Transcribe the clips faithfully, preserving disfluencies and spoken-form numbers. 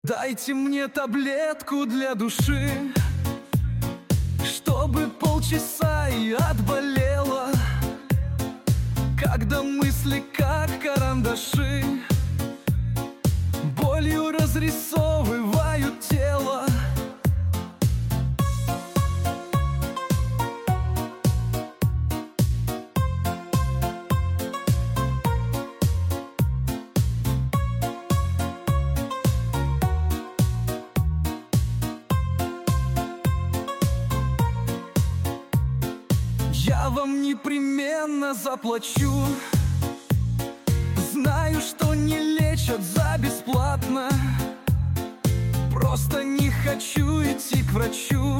Дайте мне таблетку для души, чтобы полчаса и отболело, когда мысли как карандаши болью разрисовывают тело. Я вам непременно заплачу. Знаю, что не лечат за бесплатно, просто не хочу идти к врачу.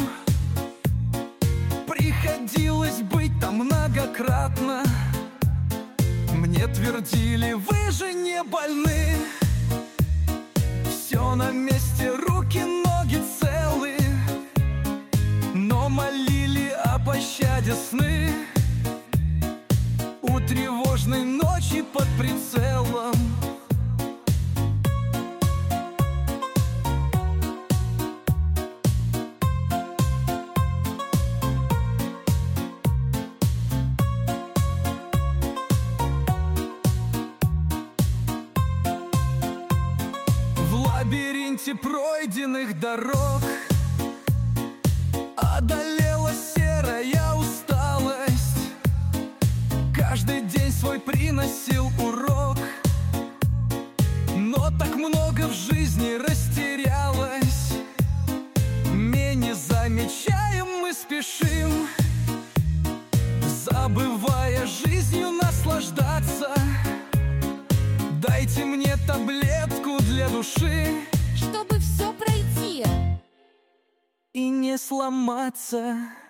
Приходилось быть там многократно. Мне твердили: вы же не больны, все на месте, руки, ноги целы. Но молили о пощаде сны у тревожной ночи под прицелом. В лабиринте пройденных дорог одолела серая усталость. Каждый день свой приносил урок, но так много в жизни растерялось. Менее замечаем, мы спешим, забывая жизнью наслаждаться. Дайте мне таблетку для души, чтобы все пройти и не сломаться.